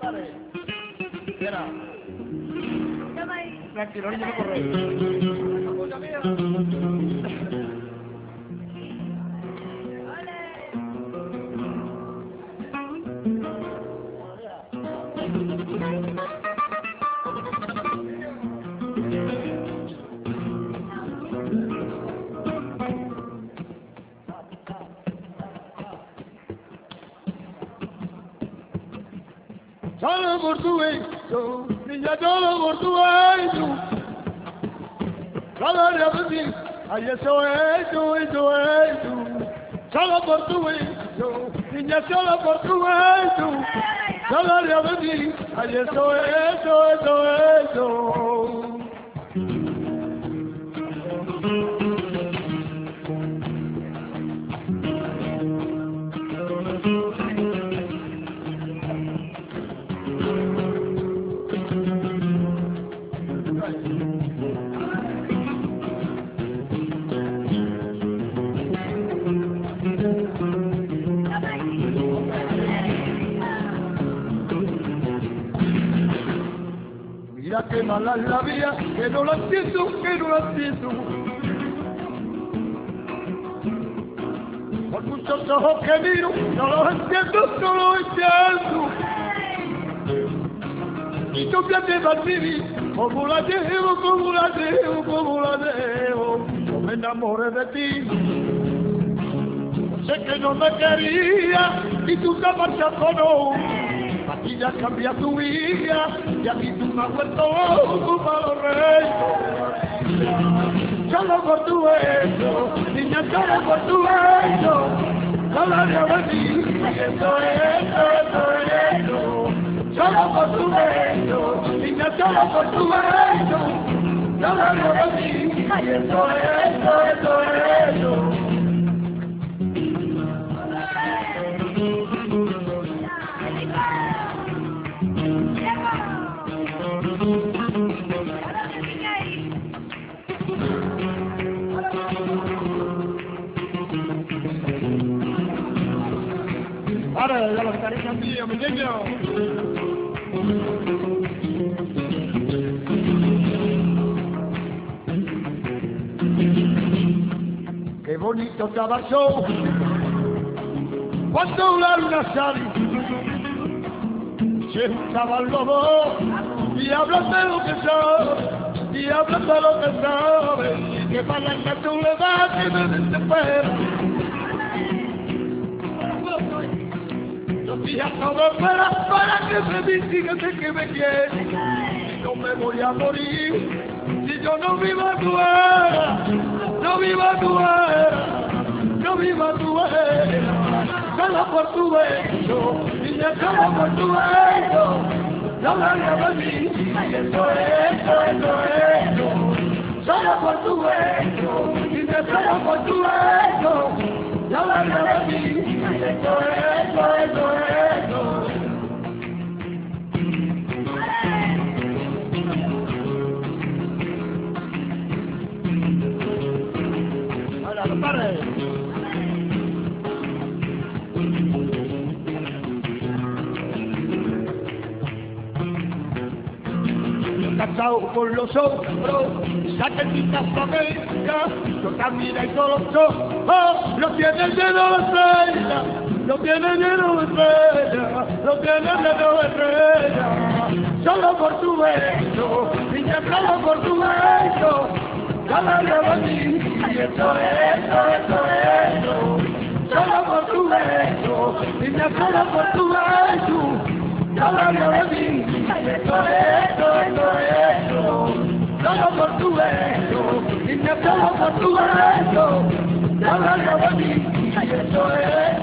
Espera. Tranquilo, niño, no corre. Solo por tu hecho, niña, solo por tu hecho. Cada día de ti, ay, eso es. Solo por tu hecho, niña, solo por tu hecho. Cada día de ti, ay, eso es. Mira que mala es la vida, que no la entiendo. Por muchos ojos que miro, no los entiendo. Y tú que te vas a vivir, como la llevo, no me enamoré de ti. Sé que no me quería, y tú te marchas con aquí ya cambia tu vida, y aquí tú me has vuelto para los reyes. Solo por tu hecho, niña, solo por tu hecho. Solo de ti, eso es. Solo por tu hecho, niña, solo por tu hecho. Solo de ti, eso es. Ahora, ya los cariños míos, mi niño. Qué bonito estaba yo cuando la luna sale. Se juntaban los dos y hablan de lo que sabe, que para la que tú le das que me desespera. Los días todo para que me diga que me quiere, y no me voy a morir si yo no viva tu era, solo por tu beso, niña, solo por tu beso. No me hagas de mí, eso es. Solo por tu beso, niña, solo por tu beso. No me hagas de mí, eso es. Ahora, no pares. Casado con los hombros, saquetitas pameras, yo también hay todos los ojos, lo tiene lleno de estrellas, solo por tu beso, niña, solo por tu beso, cada día de mí, y eso es, solo por tu beso, niña, solo por tu beso. Cada día de mí, eso es. Solo por tu beso, niña, solo por tu beso. Cada día de mí, eso es.